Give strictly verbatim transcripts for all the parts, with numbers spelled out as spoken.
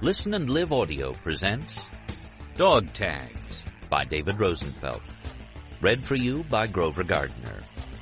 Listen and Live Audio presents Dog Tags by David Rosenfeld. Read for you by Grover Gardner.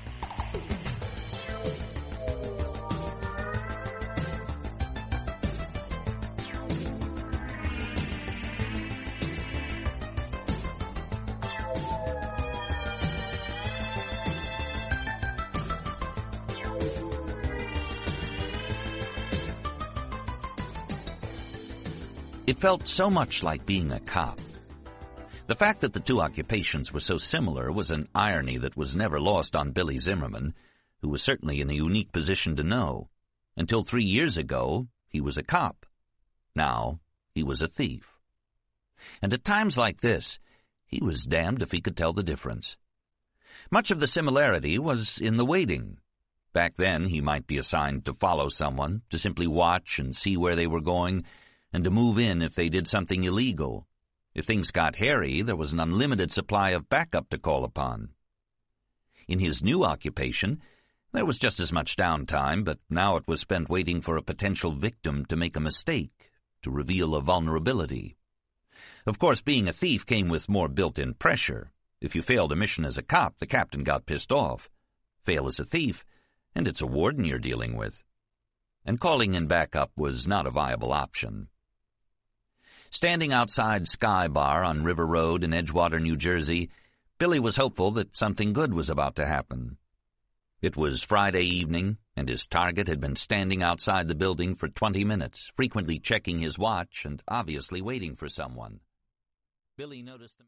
It felt so much like being a cop. The fact that the two occupations were so similar was an irony that was never lost on Billy Zimmerman, who was certainly in a unique position to know. Until three years ago, he was a cop. Now, he was a thief. And at times like this, he was damned if he could tell the difference. Much of the similarity was in the waiting. Back then, he might be assigned to follow someone, to simply watch and see where they were going, and to move in if they did something illegal. If things got hairy, there was an unlimited supply of backup to call upon. In his new occupation, there was just as much downtime, but now it was spent waiting for a potential victim to make a mistake, to reveal a vulnerability. Of course, being a thief came with more built-in pressure. If you failed a mission as a cop, the captain got pissed off. Fail as a thief, and it's a warden you're dealing with. And calling in backup was not a viable option. Standing outside Sky Bar on River Road in Edgewater, New Jersey, Billy was hopeful that something good was about to happen. It was Friday evening, and his target had been standing outside the building for twenty minutes, frequently checking his watch and obviously waiting for someone. Billy noticed him.